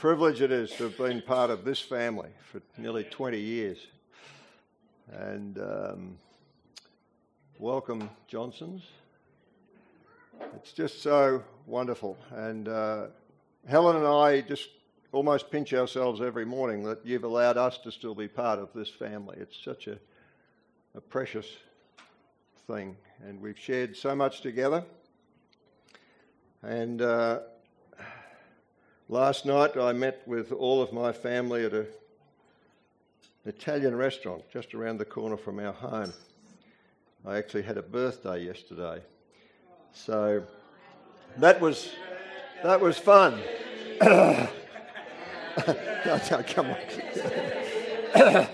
privilege it is to have been part of this family for nearly 20 years. And welcome, Johnsons. It's just so wonderful. And Helen and I just almost pinch ourselves every morning that you've allowed us to still be part of this family. It's such a precious thing. And we've shared so much together. And last night I met with all of my family at an Italian restaurant just around the corner from our home. I actually had a birthday yesterday. So that was fun. No, come on.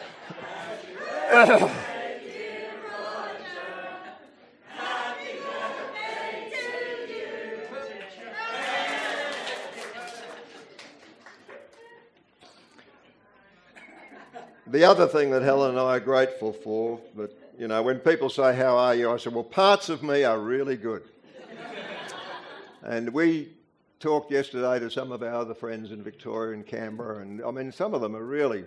The other thing that Helen and I are grateful for, that, you know, when people say, "How are you?" I say, "Well, parts of me are really good." And we talked yesterday to some of our other friends in Victoria and Canberra, and I mean, some of them are really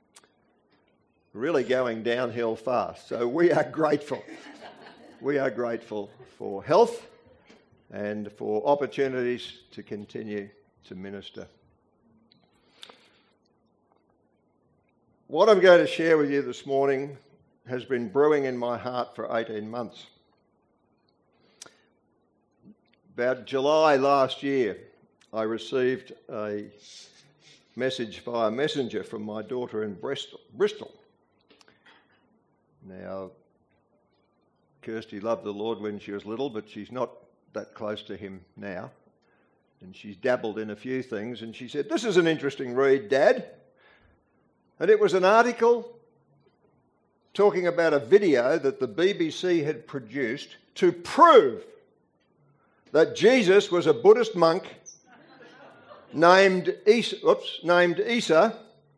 going downhill fast. So we are grateful. We are grateful for health and for opportunities to continue to minister. What I'm going to share with you this morning has been brewing in my heart for 18 months. About July last year, I received a message via messenger from my daughter in Bristol. Now, Kirsty loved the Lord when she was little, but she's not that close to him now. And she's dabbled in a few things, and she said, "This is an interesting read, Dad." And it was an article talking about a video that the BBC had produced to prove that Jesus was a Buddhist monk named Isa,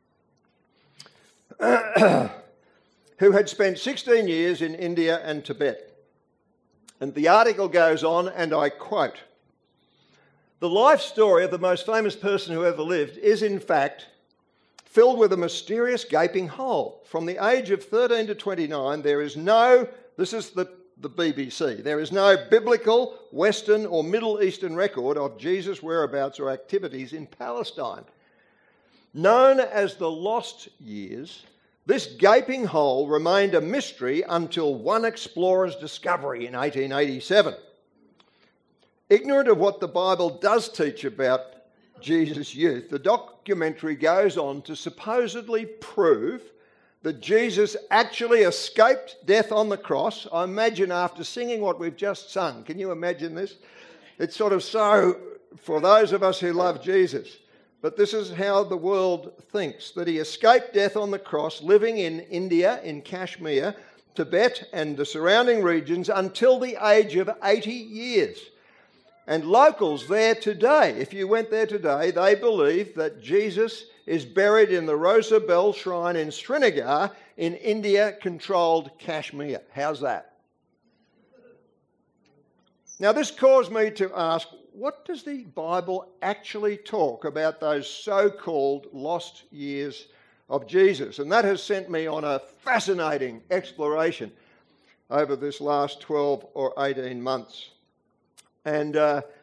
who had spent 16 years in India and Tibet. And the article goes on, and I quote, "The life story of the most famous person who ever lived is, in fact, filled with a mysterious gaping hole. From the age of 13 to 29, there is no," this is the BBC, "there is no biblical, Western or Middle Eastern record of Jesus' whereabouts or activities in Palestine. Known as the Lost Years, this gaping hole remained a mystery until one explorer's discovery in 1887. Ignorant of what the Bible does teach about Jesus' youth, the documentary goes on to supposedly prove that Jesus actually escaped death on the cross." I imagine after singing what we've just sung, can you imagine this? It's sort of so for those of us who love Jesus. But this is how the world thinks, that he escaped death on the cross, living in India, in Kashmir, Tibet and the surrounding regions until the age of 80 years. And locals there today, if you went there today, they believe that Jesus is buried in the Rosa Bell Shrine in Srinagar in India-controlled Kashmir. How's that? Now, this caused me to ask, what does the Bible actually talk about those so-called lost years of Jesus? And that has sent me on a fascinating exploration over this last 12 or 18 months. And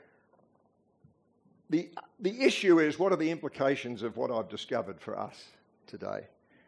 the issue is, what are the implications of what I've discovered for us today?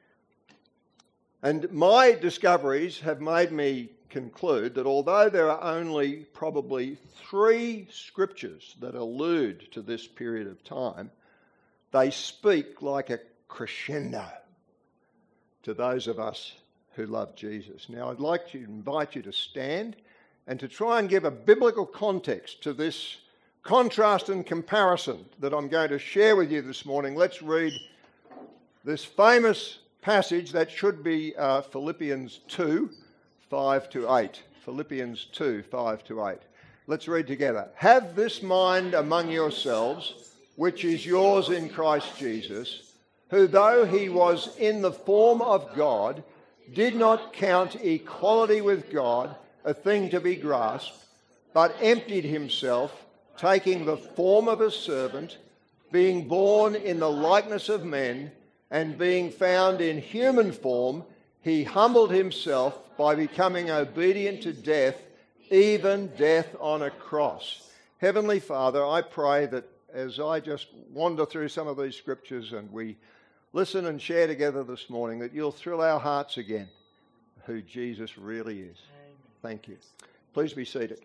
And my discoveries have made me conclude that although there are only probably 3 scriptures that allude to this period of time, they speak like a crescendo to those of us who love Jesus. Now, I'd like to invite you to stand and to try and give a biblical context to this contrast and comparison that I'm going to share with you this morning. Let's read this famous passage that should be Philippians 2, 5 to 8. Philippians 2, 5 to 8. Let's read together. "Have this mind among yourselves, which is yours in Christ Jesus, who though he was in the form of God, did not count equality with God a thing to be grasped, but emptied himself, taking the form of a servant, being born in the likeness of men, and being found in human form, he humbled himself by becoming obedient to death, even death on a cross. Heavenly Father, I pray that as I just wander through some of these scriptures and we listen and share together this morning, that you'll thrill our hearts again who Jesus really is. Thank you. Please be seated.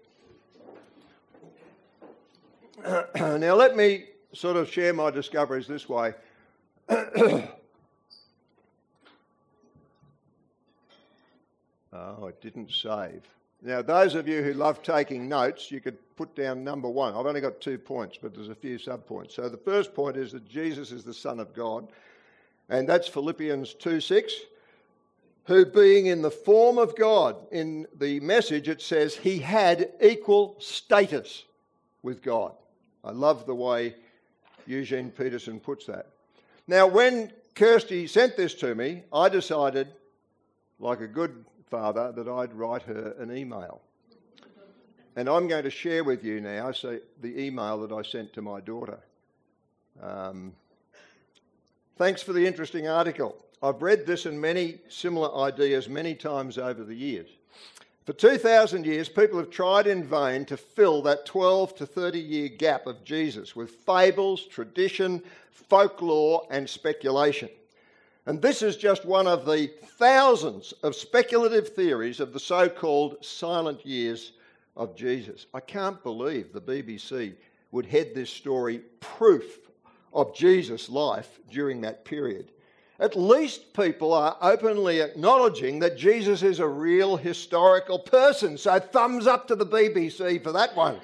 Now let me sort of share my discoveries this way. Oh, it didn't save. Now, those of you who love taking notes, you could put down number 1. I've only got 2 points, but there's a few sub-points. So the first point is that Jesus is the Son of God, and that's Philippians 2:6, who being in the form of God. In the Message, it says he had equal status with God. I love the way Eugene Peterson puts that. Now, when Kirsty sent this to me, I decided, like a good father, that I'd write her an email. And I'm going to share with you now the email that I sent to my daughter. Thanks for the interesting article. I've read this and many similar ideas many times over the years. For 2,000 years, people have tried in vain to fill that 12 to 30 year gap of Jesus with fables, tradition, folklore and speculation. And this is just one of the thousands of speculative theories of the so-called silent years of Jesus. I can't believe the BBC would head this story proof of Jesus' life during that period. At least people are openly acknowledging that Jesus is a real historical person. So thumbs up to the BBC for that one.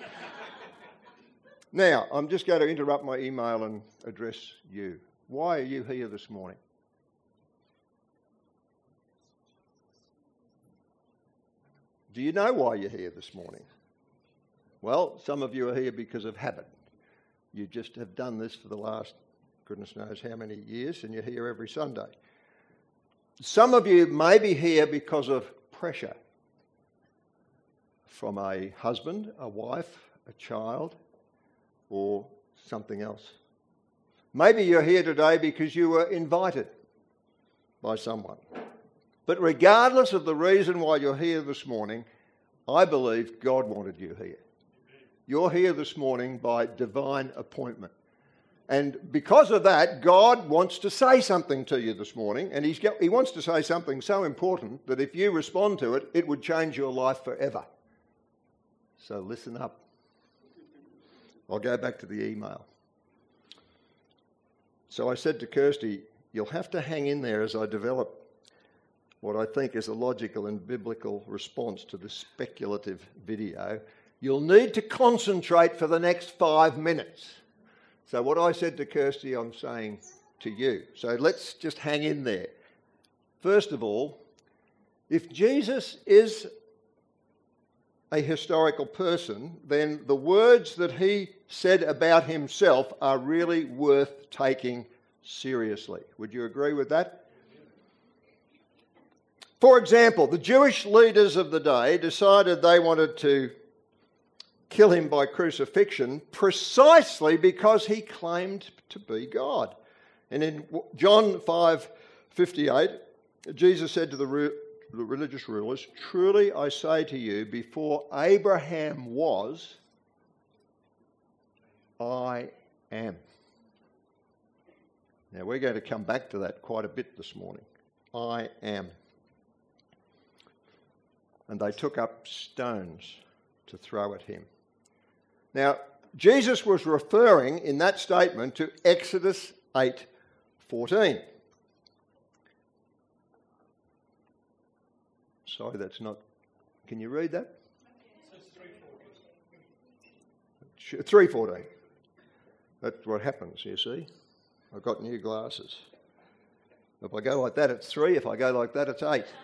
Now, I'm just going to interrupt my email and address you. Why are you here this morning? Do you know why you're here this morning? Well, some of you are here because of habit. You just have done this for the last goodness knows how many years, and you're here every Sunday. Some of you may be here because of pressure from a husband, a wife, a child, or something else. Maybe you're here today because you were invited by someone. But regardless of the reason why you're here this morning, I believe God wanted you here. You're here this morning by divine appointment. And because of that, God wants to say something to you this morning, and he wants to say something so important that if you respond to it, it would change your life forever. So listen up. I'll go back to the email. So I said to Kirsty, you'll have to hang in there as I develop what I think is a logical and biblical response to this speculative video. You'll need to concentrate for the next 5 minutes. So what I said to Kirsty, I'm saying to you. So let's just hang in there. First of all, if Jesus is a historical person, then the words that he said about himself are really worth taking seriously. Would you agree with that? For example, the Jewish leaders of the day decided they wanted to kill him by crucifixion precisely because he claimed to be God. And in John 5:58, Jesus said to the religious rulers, "Truly I say to you, before Abraham was, I am." Now we're going to come back to that quite a bit this morning. I am. And they took up stones to throw at him. Now, Jesus was referring in that statement to Exodus 8:14. Sorry, that's not... Can you read that? 3:14. That's what happens, you see. I've got new glasses. If I go like that, it's 3. If I go like that, it's 8.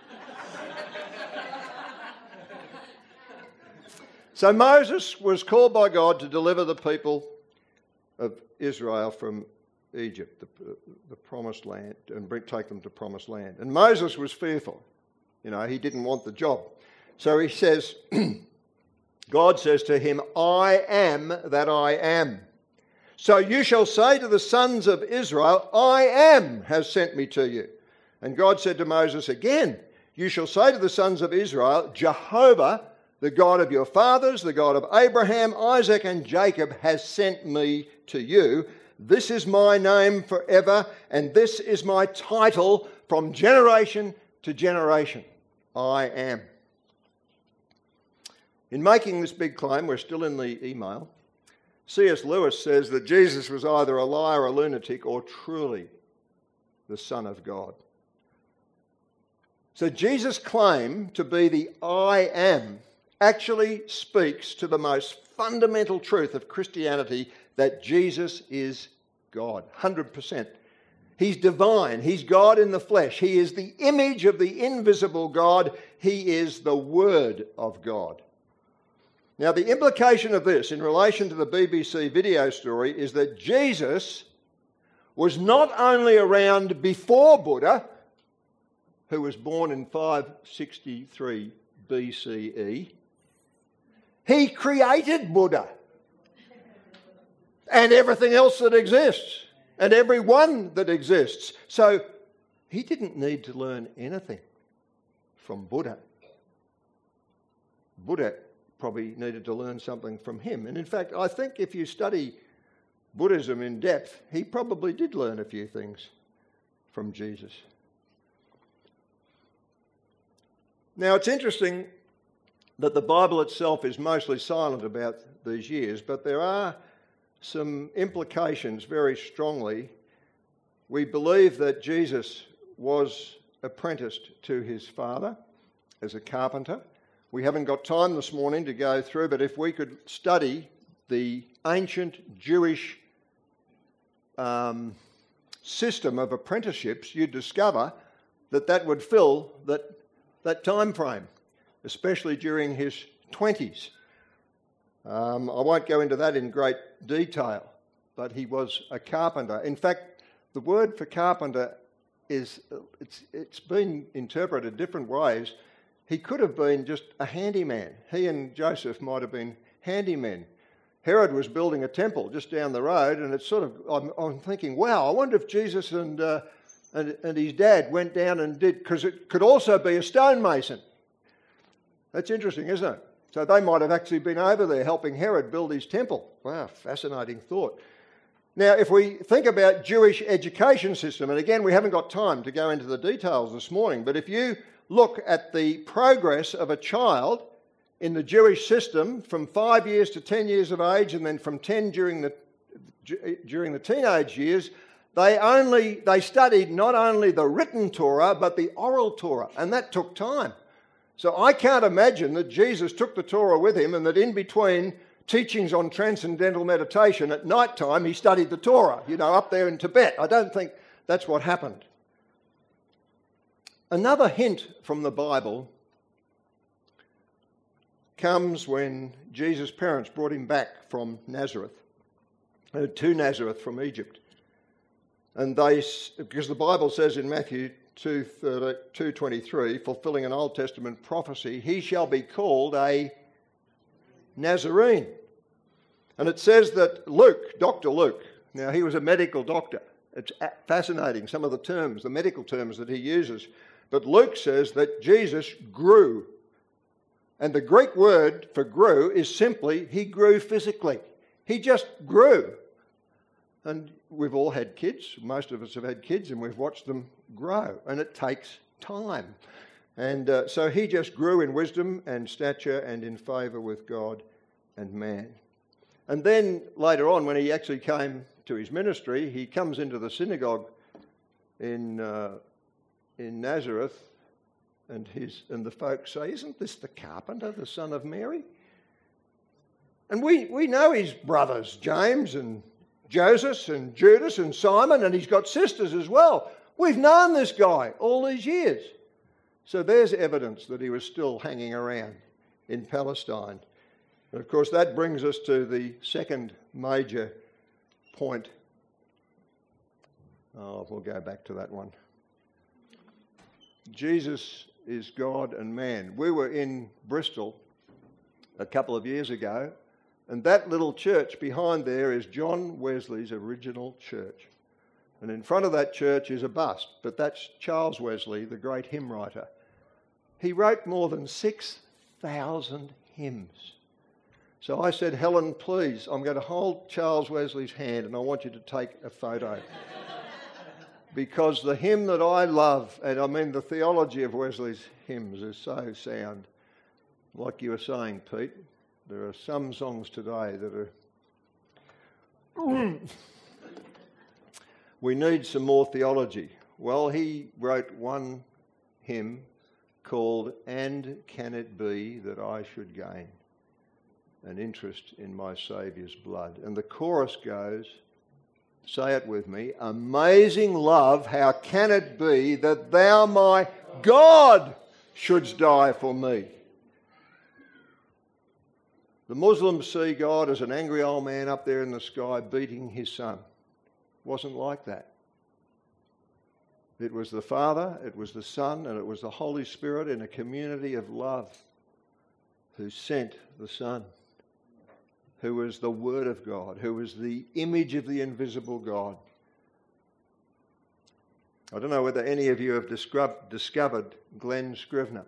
So Moses was called by God to deliver the people of Israel from Egypt, the promised land, and take them to promised land. And Moses was fearful. You know, he didn't want the job. So he says, God says to him, I am that I am. So you shall say to the sons of Israel, I am has sent me to you. And God said to Moses again, you shall say to the sons of Israel, Jehovah, the God of your fathers, the God of Abraham, Isaac, and Jacob, has sent me to you. This is my name forever, and this is my title from generation to generation. I am. In making this big claim, we're still in the email, C.S. Lewis says that Jesus was either a liar, a lunatic, or truly the Son of God. So Jesus' claim to be the I am actually speaks to the most fundamental truth of Christianity, that Jesus is God, 100%. He's divine. He's God in the flesh. He is the image of the invisible God. He is the Word of God. Now, the implication of this in relation to the BBC video story is that Jesus was not only around before Buddha, who was born in 563 BCE, he created Buddha and everything else that exists and everyone that exists. So he didn't need to learn anything from Buddha. Buddha probably needed to learn something from him. And in fact, I think if you study Buddhism in depth, he probably did learn a few things from Jesus. Now, it's interesting that the Bible itself is mostly silent about these years, but there are some implications very strongly. We believe that Jesus was apprenticed to his father as a carpenter. We haven't got time this morning to go through, but if we could study the ancient Jewish system of apprenticeships, you'd discover that would fill that time frame, especially during his 20s. I won't go into that in great detail, but he was a carpenter. In fact, the word for carpenter it's been interpreted different ways. He could have been just a handyman. He and Joseph might have been handymen. Herod was building a temple just down the road, and it's sort of, I'm thinking, wow, I wonder if Jesus and his dad went down and did, because it could also be a stonemason. That's interesting, isn't it? So they might have actually been over there helping Herod build his temple. Wow, fascinating thought. Now, if we think about Jewish education system, and again, we haven't got time to go into the details this morning, but if you look at the progress of a child in the Jewish system from 5 years to 10 years of age, and then from 10 during the teenage years, they studied not only the written Torah, but the oral Torah, and that took time. So I can't imagine that Jesus took the Torah with him and that in between teachings on transcendental meditation at night time, he studied the Torah, up there in Tibet. I don't think that's what happened. Another hint from the Bible comes when Jesus' parents brought him back from Nazareth, to Nazareth from Egypt. And because the Bible says in Matthew 2:23, fulfilling an Old Testament prophecy, he shall be called a Nazarene. And it says that Luke, Dr. Luke, now he was a medical doctor. It's fascinating, some of the terms, the medical terms that he uses. But Luke says that Jesus grew. And the Greek word for grew is simply, he grew physically. He just grew. And we've all had kids, most of us have had kids, and we've watched them grow. And it takes time. And so he just grew in wisdom and stature and in favour with God and man. And then later on, when he actually came to his ministry, he comes into the synagogue in Nazareth, and the folks say, "Isn't this the carpenter, the son of Mary?" And we know his brothers, James and Joseph and Judas and Simon, and he's got sisters as well. We've known this guy all these years. So there's evidence that he was still hanging around in Palestine. And of course, that brings us to the second major point. We'll go back to that one. Jesus is God and man. We were in Bristol a couple of years ago, And that little church behind there is John Wesley's original church. And in front of that church is a bust, but that's Charles Wesley, the great hymn writer. He wrote more than 6,000 hymns. So I said, Helen, please, I'm going to hold Charles Wesley's hand and I want you to take a photo. Because the hymn that I love, and I mean the theology of Wesley's hymns is so sound. Like you were saying, Pete, there are some songs today that are... We need some more theology. Well, he wrote one hymn called And Can It Be That I Should Gain an Interest in My Saviour's Blood? And the chorus goes, say it with me, amazing love, how can it be that thou, my God, shouldst die for me? The Muslims see God as an angry old man up there in the sky beating his son. Wasn't like that. It was the Father, it was the Son, and it was the Holy Spirit in a community of love who sent the Son, who was the Word of God, who was the image of the invisible God. I don't know whether any of you have discovered Glenn Scrivener.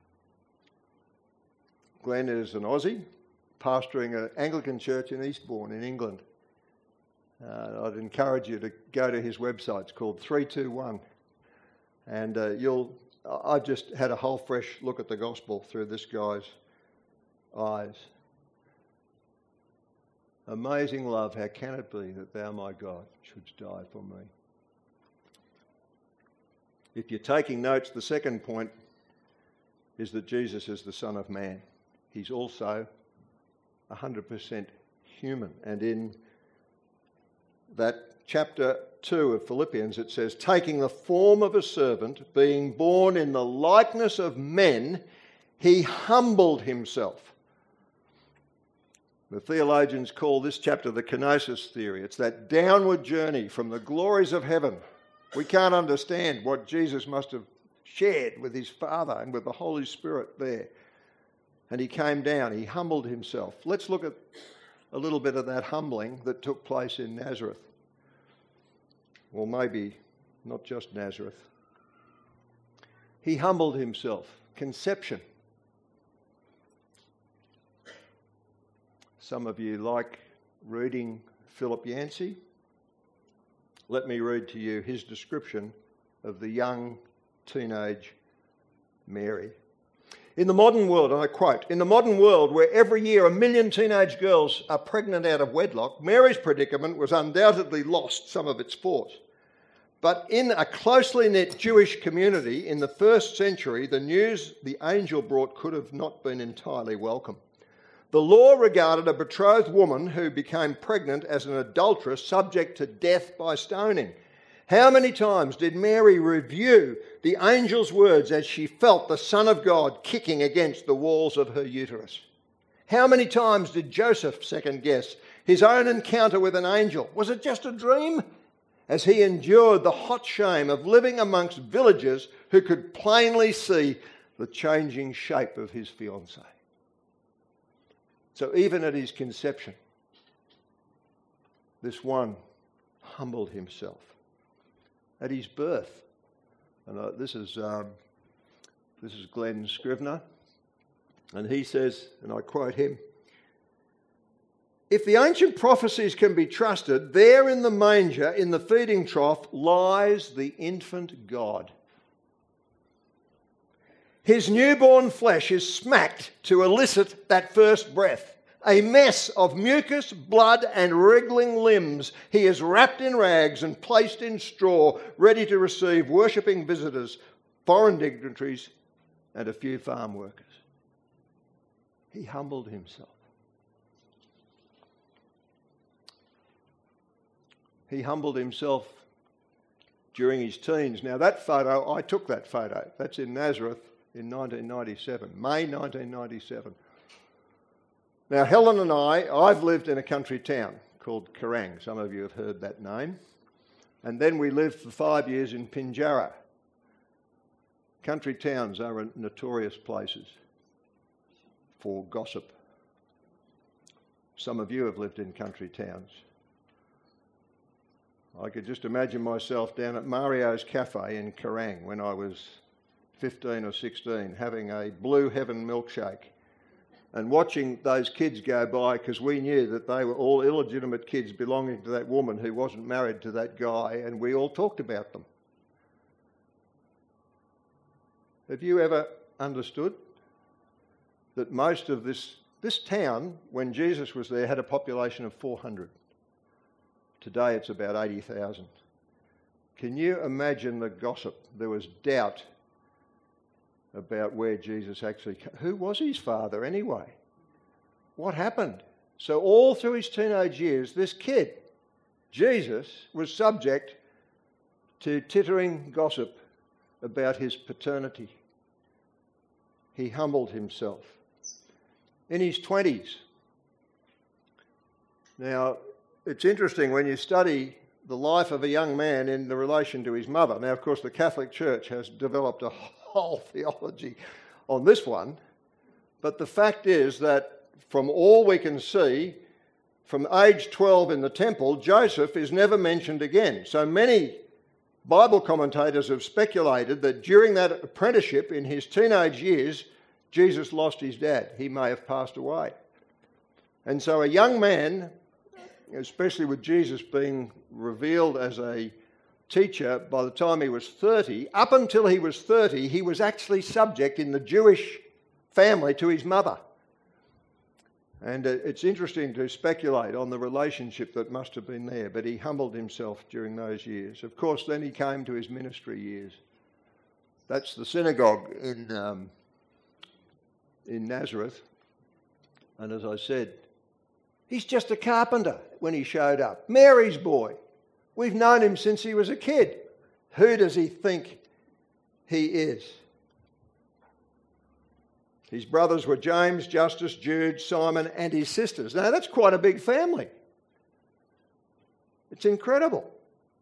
Glenn is an Aussie, pastoring an Anglican church in Eastbourne in England. I'd encourage you to go to his website. It's called 321. And I've just had a whole fresh look at the gospel through this guy's eyes. Amazing love, how can it be that thou, my God, shouldst die for me? If you're taking notes, the second point is that Jesus is the Son of Man. He's also 100% human. And in that chapter 2 of Philippians, it says, taking the form of a servant, being born in the likeness of men, he humbled himself. The theologians call this chapter the kenosis theory. It's that downward journey from the glories of heaven. We can't understand what Jesus must have shared with his Father and with the Holy Spirit there. And he came down, he humbled himself. Let's look at a little bit of that humbling that took place in Nazareth. Well, maybe not just Nazareth. He humbled himself. Conception. Some of you like reading Philip Yancey. Let me read to you his description of the young teenage Mary. In the modern world, and I quote, in the modern world where every year 1 million teenage girls are pregnant out of wedlock, Mary's predicament was undoubtedly lost some of its force. But in a closely knit Jewish community in the first century, the news the angel brought could have not been entirely welcome. The law regarded a betrothed woman who became pregnant as an adulteress subject to death by stoning. How many times did Mary review the angel's words as she felt the Son of God kicking against the walls of her uterus? How many times did Joseph second guess his own encounter with an angel? Was it just a dream? As he endured the hot shame of living amongst villagers who could plainly see the changing shape of his fiancée. So even at his conception, this one humbled himself. At his birth, and this is Glenn Scrivener, and he says, and I quote him, if the ancient prophecies can be trusted, there in the manger, in the feeding trough, lies the infant God. His newborn flesh is smacked to elicit that first breath. A mess of mucus, blood and wriggling limbs. He is wrapped in rags and placed in straw, ready to receive worshipping visitors, foreign dignitaries and a few farm workers. He humbled himself. He humbled himself during his teens. Now that photo, I took that photo. That's in Nazareth in 1997, May 1997. Now, Helen and I've lived in a country town called Kerrang. Some of you have heard that name. And then we lived for 5 years in Pinjarra. Country towns are notorious places for gossip. Some of you have lived in country towns. I could just imagine myself down at Mario's Cafe in Kerrang when I was 15 or 16, having a Blue Heaven milkshake and watching those kids go by, because we knew that they were all illegitimate kids belonging to that woman who wasn't married to that guy, and we all talked about them. Have you ever understood that most of this town, when Jesus was there, had a population of 400? Today it's about 80,000. Can you imagine the gossip? There was doubt about where Jesus actually came. Who was his father anyway? What happened? So all through his teenage years, this kid, Jesus, was subject to tittering gossip about his paternity. He humbled himself. In his 20s. Now, it's interesting when you study the life of a young man in the relation to his mother. Now, of course, the Catholic Church has developed a whole theology on this one, but the fact is that from all we can see, from age 12 in the temple, Joseph is never mentioned again. So many Bible commentators have speculated that during that apprenticeship in his teenage years, Jesus lost his dad. He may have passed away. And so a young man, especially with Jesus being revealed as a teacher by the time he was 30, up until he was 30, he was actually subject in the Jewish family to his mother. And it's interesting to speculate on the relationship that must have been there, but he humbled himself during those years. Of course, then he came to his ministry years. That's the synagogue in Nazareth. And as I said, he's just a carpenter when he showed up. Mary's boy. We've known him since he was a kid. Who does he think he is? His brothers were James, Justus, Jude, Simon, and his sisters. Now, that's quite a big family. It's incredible.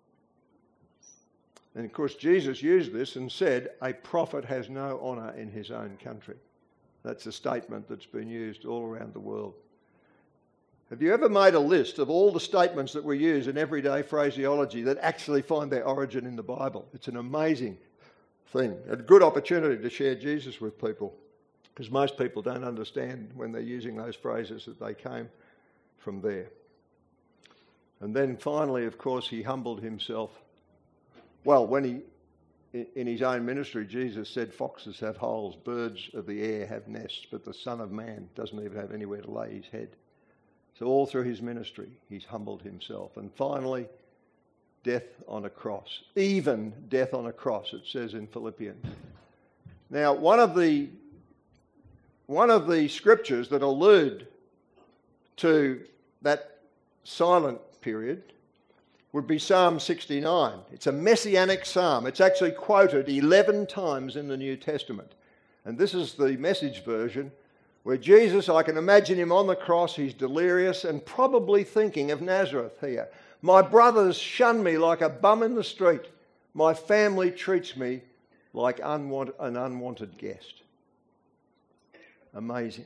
And of course, Jesus used this and said, a prophet has no honour in his own country. That's a statement that's been used all around the world. Have you ever made a list of all the statements that we use in everyday phraseology that actually find their origin in the Bible? It's an amazing thing, a good opportunity to share Jesus with people, because most people don't understand when they're using those phrases that they came from there. And then finally, of course, he humbled himself. Well, when in his own ministry, Jesus said, foxes have holes, birds of the air have nests, but the Son of Man doesn't even have anywhere to lay his head. So all through his ministry, he's humbled himself. And finally, death on a cross. Even death on a cross, it says in Philippians. Now, one of the scriptures that allude to that silent period would be Psalm 69. It's a messianic psalm. It's actually quoted 11 times in the New Testament. And this is the Message version, where Jesus, I can imagine him on the cross, he's delirious and probably thinking of Nazareth here. My brothers shun me like a bum in the street. My family treats me like an unwanted guest. Amazing.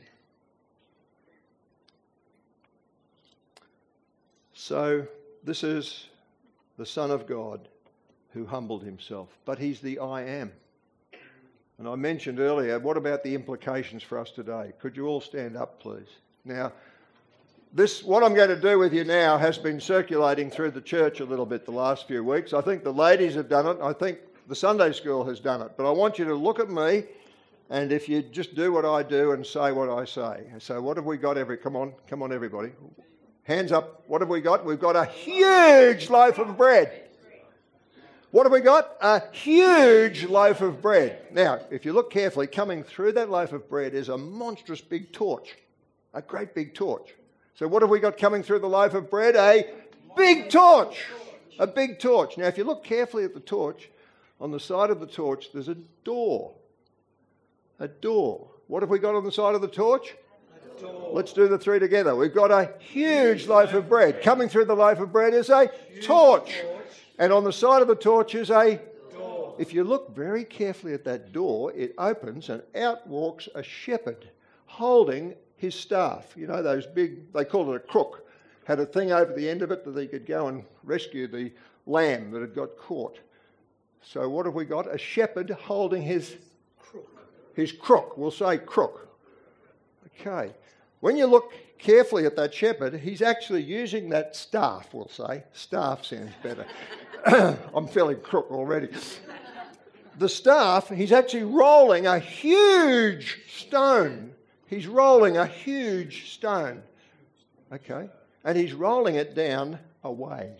So this is the Son of God who humbled himself, but he's the I am. And I mentioned earlier, what about the implications for us today? Could you all stand up, please? Now, what I'm going to do with you now has been circulating through the church a little bit the last few weeks. I think the ladies have done it. I think the Sunday school has done it. But I want you to look at me, and if you just do what I do and say what I say. So what have we got? Come on, everybody. Hands up. What have we got? We've got a huge loaf of bread. What have we got? A huge loaf of bread. Now, if you look carefully, coming through that loaf of bread is a monstrous big torch, a great big torch. So what have we got coming through the loaf of bread? A big torch. A big torch. Now, if you look carefully at the torch, on the side of the torch, there's a door. A door. What have we got on the side of the torch? A door. Let's do the three together. We've got a huge loaf of bread. Coming through the loaf of bread is a torch. And on the side of the torch is a door. If you look very carefully at that door, it opens and out walks a shepherd holding his staff. You know, those big, they called it a crook, had a thing over the end of it that he could go and rescue the lamb that had got caught. So what have we got? A shepherd holding his crook. We'll say crook. Okay. When you look carefully at that shepherd, he's actually using that staff, we'll say. Staff sounds better. I'm feeling crook already. The staff, he's actually rolling a huge stone. He's rolling a huge stone. Okay. And he's rolling it down away.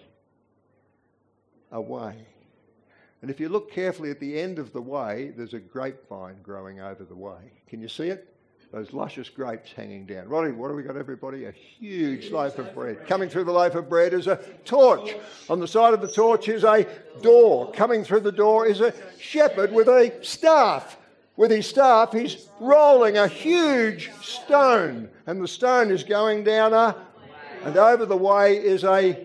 Away. And if you look carefully at the end of the way, there's a grapevine growing over the way. Can you see it? Those luscious grapes hanging down. Roddy, what have we got, everybody? A huge loaf of bread. Coming through the loaf of bread is a torch. On the side of the torch is a door. Coming through the door is a shepherd with a staff. With his staff, he's rolling a huge stone. And the stone is going down and over the way is a...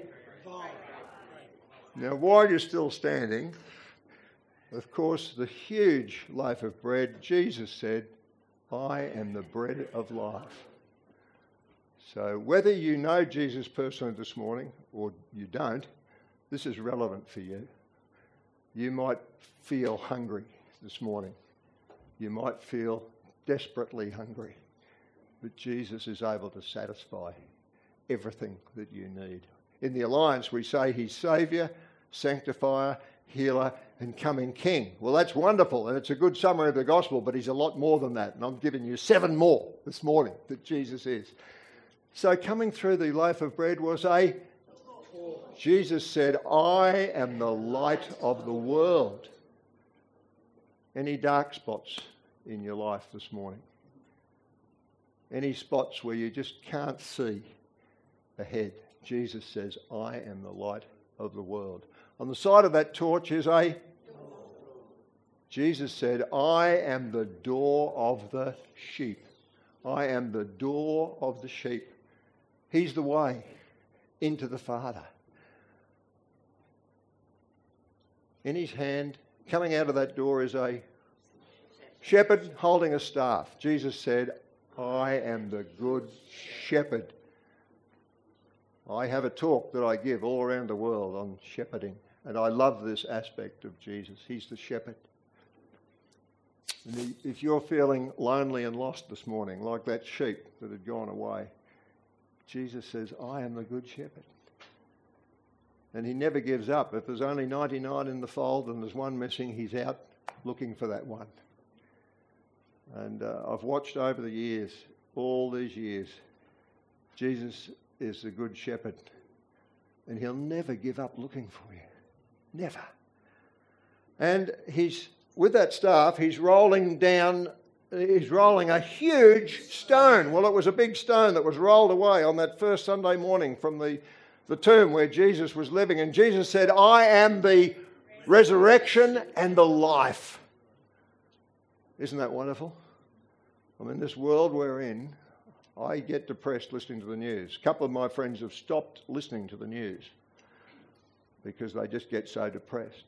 Now, while you're still standing, of course, the huge loaf of bread, Jesus said, I am the bread of life. So whether you know Jesus personally this morning or you don't, this is relevant for you. You might feel hungry this morning. You might feel desperately hungry. But Jesus is able to satisfy everything that you need. In the Alliance, we say he's Saviour, Sanctifier, Healer, and Coming King. Well, that's wonderful, and it's a good summary of the gospel, but he's a lot more than that. And I'm giving you 7 more this morning that Jesus is. So coming through the loaf of bread was Jesus said, I am the light of the world. Any dark spots in your life this morning? Any spots where you just can't see ahead? Jesus says, I am the light of the world. On the side of that torch is Jesus said, I am the door of the sheep. I am the door of the sheep. He's the way into the Father. In his hand, coming out of that door is a shepherd holding a staff. Jesus said, I am the good shepherd. I have a talk that I give all around the world on shepherding. And I love this aspect of Jesus. He's the shepherd. And if you're feeling lonely and lost this morning, like that sheep that had gone away, Jesus says, I am the good shepherd. And he never gives up. If there's only 99 in the fold and there's one missing, he's out looking for that one. And I've watched over the years, all these years, Jesus is the good shepherd. And he'll never give up looking for you. Never. And he's, with that staff, he's rolling a huge stone. Well, it was a big stone that was rolled away on that first Sunday morning from the tomb where Jesus was living. And Jesus said, I am the resurrection and the life. Isn't that wonderful? I mean, this world we're in, I get depressed listening to the news. A couple of my friends have stopped listening to the news because they just get so depressed.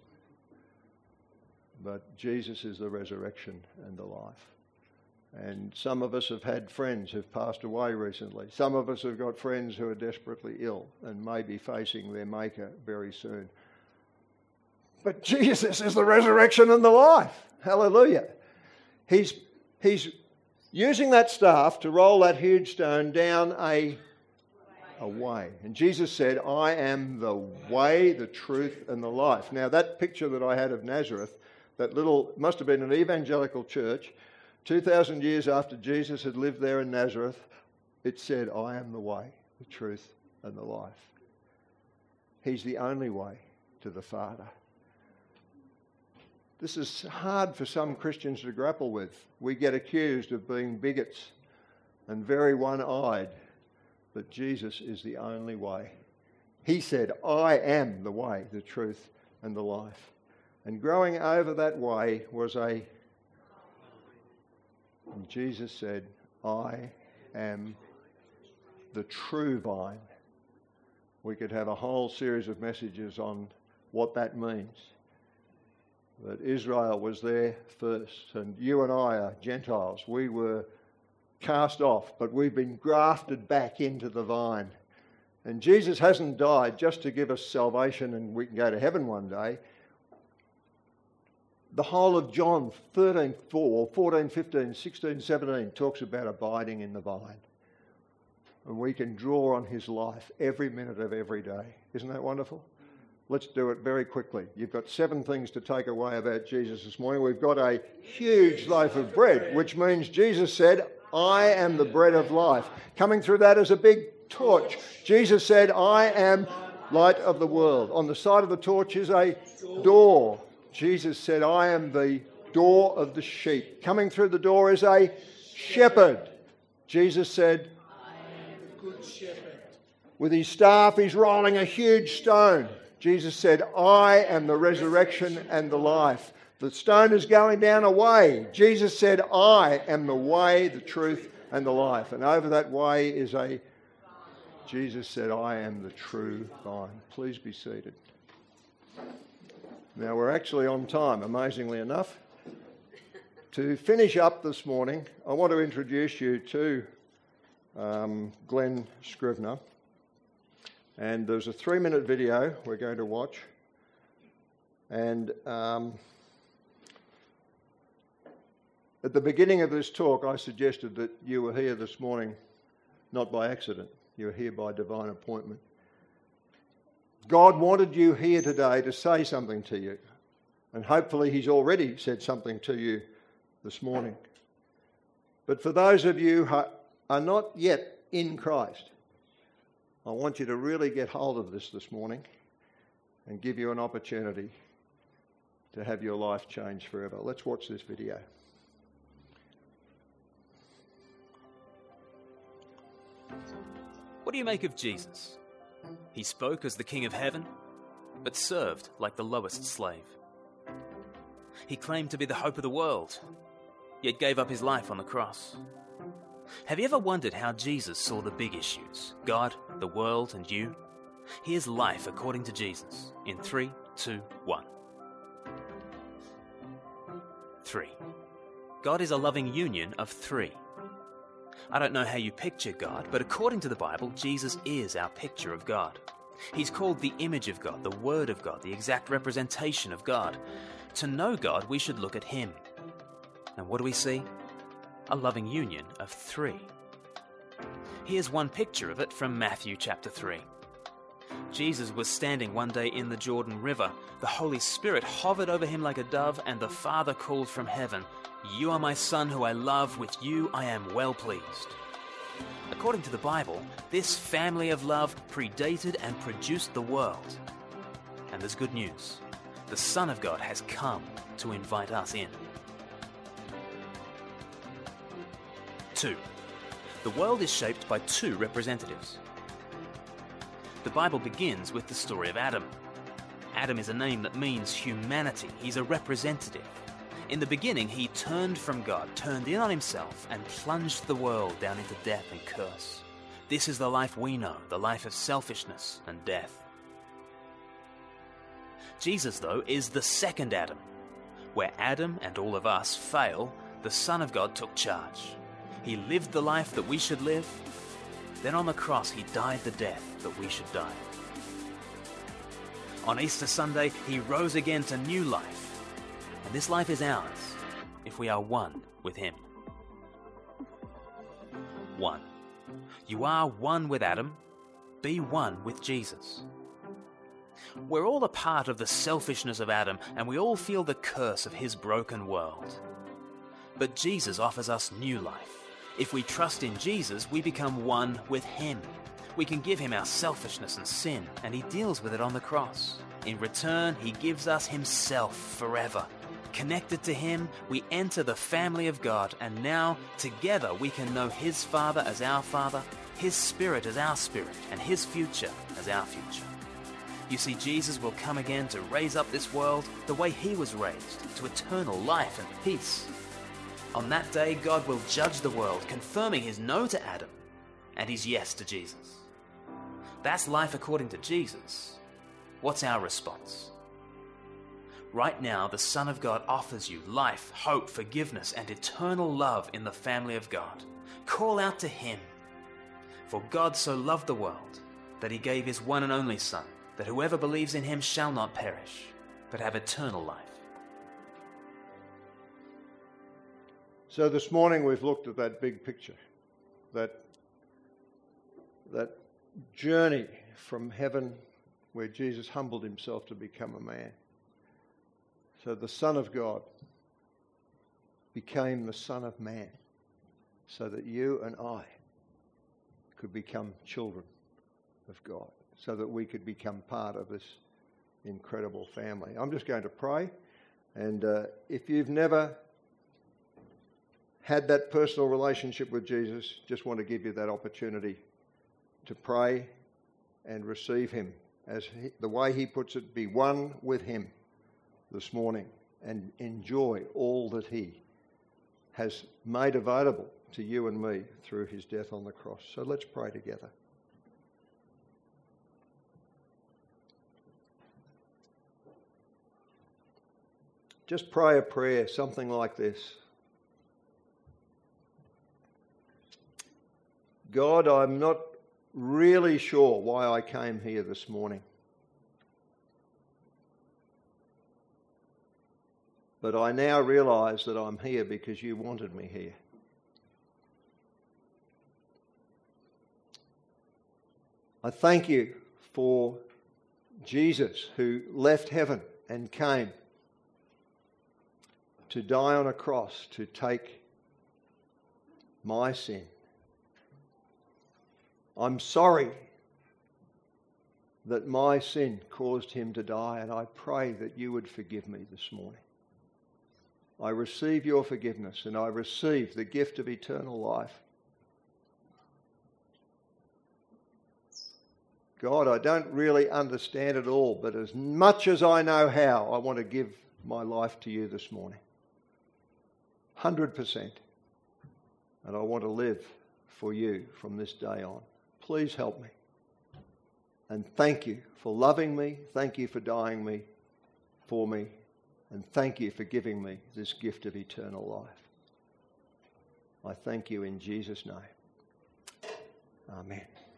But Jesus is the resurrection and the life. And some of us have had friends who've passed away recently. Some of us have got friends who are desperately ill and may be facing their Maker very soon. But Jesus is the resurrection and the life. Hallelujah. He's using that staff to roll that huge stone down a way. And Jesus said, I am the way, the truth, and the life. Now, that picture that I had of Nazareth, that little, must have been an evangelical church, 2,000 years after Jesus had lived there in Nazareth, it said, I am the way, the truth, and the life. He's the only way to the Father. This is hard for some Christians to grapple with. We get accused of being bigots and very one-eyed, but Jesus is the only way. He said, I am the way, the truth, and the life. And growing over that way was and Jesus said, I am the true vine. We could have a whole series of messages on what that means. That Israel was there first, and you and I are Gentiles. We were cast off, but we've been grafted back into the vine. And Jesus hasn't died just to give us salvation and we can go to heaven one day. The whole of John 13:4, 14, 15, 16, 17 talks about abiding in the vine. And we can draw on his life every minute of every day. Isn't that wonderful? Let's do it very quickly. You've got 7 things to take away about Jesus this morning. We've got a huge loaf of bread, which means Jesus said, I am the bread of life. Coming through that is a big torch. Jesus said, I am light of the world. On the side of the torch is a door. Jesus said, I am the door of the sheep. Coming through the door is a shepherd. Jesus said, I am the good shepherd. With his staff, he's rolling a huge stone. Jesus said, I am the resurrection and the life. The stone is going down away. Jesus said, I am the way, the truth, and the life. And over that way is a... Jesus said, I am the true vine. Please be seated. Now, we're actually on time, amazingly enough. To finish up this morning, I want to introduce you to Glenn Scrivener. And there's a 3-minute video we're going to watch. And at the beginning of this talk, I suggested that you were here this morning not by accident. You were here by divine appointment. God wanted you here today to say something to you. And hopefully he's already said something to you this morning. But for those of you who are not yet in Christ, I want you to really get hold of this morning and give you an opportunity to have your life changed forever. Let's watch this video. What do you make of Jesus? He spoke as the King of Heaven, but served like the lowest slave. He claimed to be the hope of the world, yet gave up his life on the cross. Have you ever wondered how Jesus saw the big issues, God, the world, and you? Here's life according to Jesus in 3, 2, 1. 3. God is a loving union of 3. I don't know how you picture God, but according to the Bible, Jesus is our picture of God. He's called the image of God, the Word of God, the exact representation of God. To know God, we should look at Him. And what do we see? A loving union of 3. Here's one picture of it from Matthew chapter 3. Jesus was standing one day in the Jordan River. The Holy Spirit hovered over him like a dove, and the Father called from heaven, "You are my Son who I love, with you I am well pleased." According to the Bible, this family of love predated and produced the world. And there's good news. The Son of God has come to invite us in. 2. The world is shaped by 2 representatives. The Bible begins with the story of Adam. Adam is a name that means humanity. He's a representative. In the beginning, he turned from God, turned in on himself, and plunged the world down into death and curse. This is the life we know, the life of selfishness and death. Jesus, though, is the second Adam. Where Adam and all of us fail, the Son of God took charge. He lived the life that we should live. Then on the cross, he died the death that we should die. On Easter Sunday, he rose again to new life. And this life is ours if we are one with him. 1. You are one with Adam. Be one with Jesus. We're all a part of the selfishness of Adam, and we all feel the curse of his broken world. But Jesus offers us new life. If we trust in Jesus, we become one with him. We can give him our selfishness and sin, and he deals with it on the cross. In return, he gives us himself forever. Connected to him, we enter the family of God, and now, together, we can know his Father as our Father, his Spirit as our Spirit, and his future as our future. You see, Jesus will come again to raise up this world the way he was raised, to eternal life and peace. On that day, God will judge the world, confirming his no to Adam and his yes to Jesus. That's life according to Jesus. What's our response? Right now, the Son of God offers you life, hope, forgiveness, and eternal love in the family of God. Call out to him. For God so loved the world that he gave his one and only Son, that whoever believes in him shall not perish, but have eternal life. So this morning we've looked at that big picture, that journey from heaven where Jesus humbled himself to become a man. So the Son of God became the Son of Man so that you and I could become children of God, so that we could become part of this incredible family. I'm just going to pray, and if you've never had that personal relationship with Jesus, just want to give you that opportunity to pray and receive him as the way he puts it, be one with him this morning and enjoy all that he has made available to you and me through his death on the cross. So let's pray together. Just pray a prayer, something like this. God, I'm not really sure why I came here this morning. But I now realise that I'm here because you wanted me here. I thank you for Jesus, who left heaven and came to die on a cross to take my sin. I'm sorry that my sin caused him to die, and I pray that you would forgive me this morning. I receive your forgiveness, and I receive the gift of eternal life. God, I don't really understand it all, but as much as I know how, I want to give my life to you this morning. 100%. And I want to live for you from this day on. Please help me. And thank you for loving me. Thank you for dying for me. And thank you for giving me this gift of eternal life. I thank you in Jesus' name. Amen.